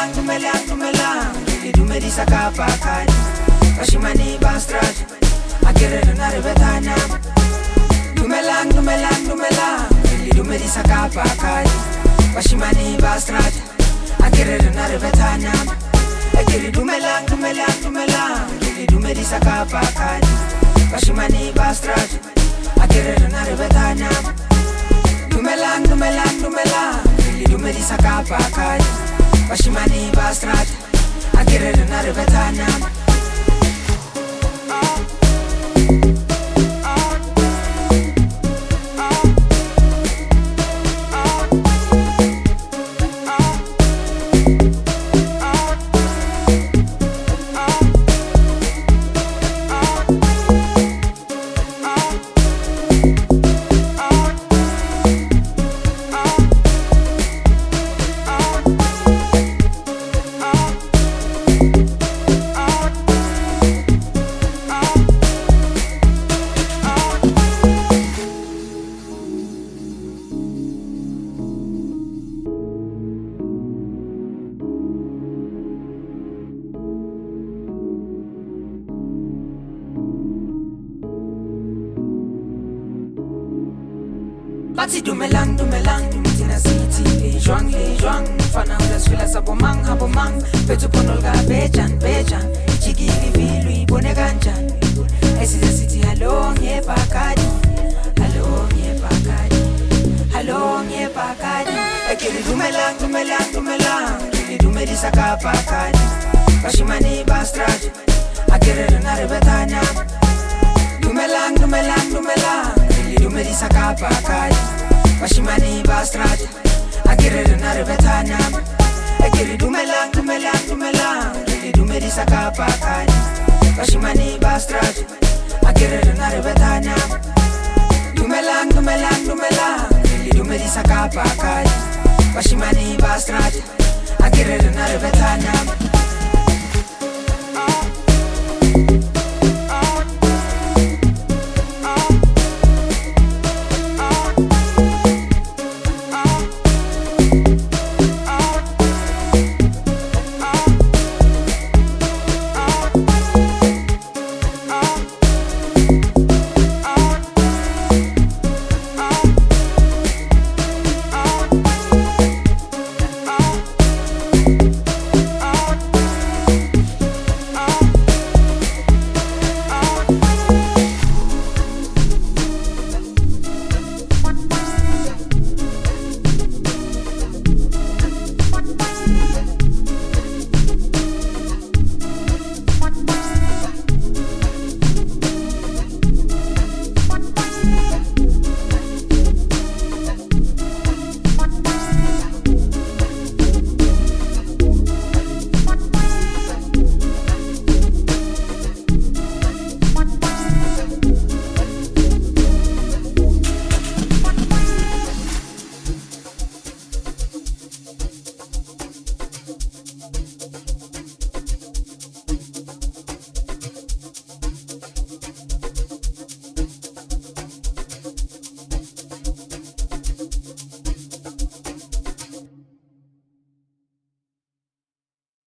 dumelang, really dumedisa ka pakadi. Bashimani bastrad, akere na rebetana. Dumelang, really dumedisa ka pakadi. Bashimani bastrad, akere na rebetana. Akere dumelang, really dumedisa ka pakadi. Bashimani bastrad, akere na rebetana. Dumelang, really dumedisa ka pakadi. Bashimani bastrad, akere na rebetana. Bati dumelang, dumetina city le juang Fana ulas fila sa bomang, Petu ponolga bejan Chigili vilu ibone ganjan Esi the city halong ye pakadi Halong ye pakadi Ekiri dumelang Kili dumedisa ka pakadi Bashimani bastrad Akere na rebetana Dumelang Kili dumedisa ka pakadi Bashimani bastrad, akere na rebetana. Akere dumelang, really dumedisa ka pakadi. Bashimani bastrad, akere na rebetana. Dumelang, really dumedisa ka pakadi. Bashimani bastrad, akere na rebetana.